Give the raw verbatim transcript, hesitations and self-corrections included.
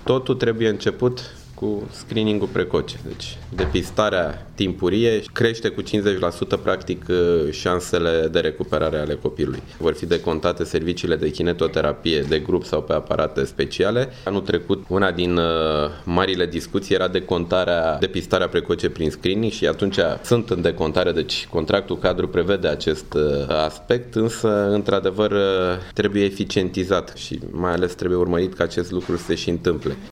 Totul trebuie început cu screening-ul precoce. Deci depistarea timpurie crește cu cincizeci la sută practic șansele de recuperare ale copilului. Vor fi decontate serviciile de kinetoterapie de grup sau pe aparate speciale. Anul trecut, una din uh, marile discuții era decontarea, depistarea precoce prin screening și atunci sunt în decontare, deci contractul cadru prevede acest uh, aspect, însă într-adevăr uh, trebuie eficientizat și mai ales trebuie urmărit ca acest lucru să se și întâmple.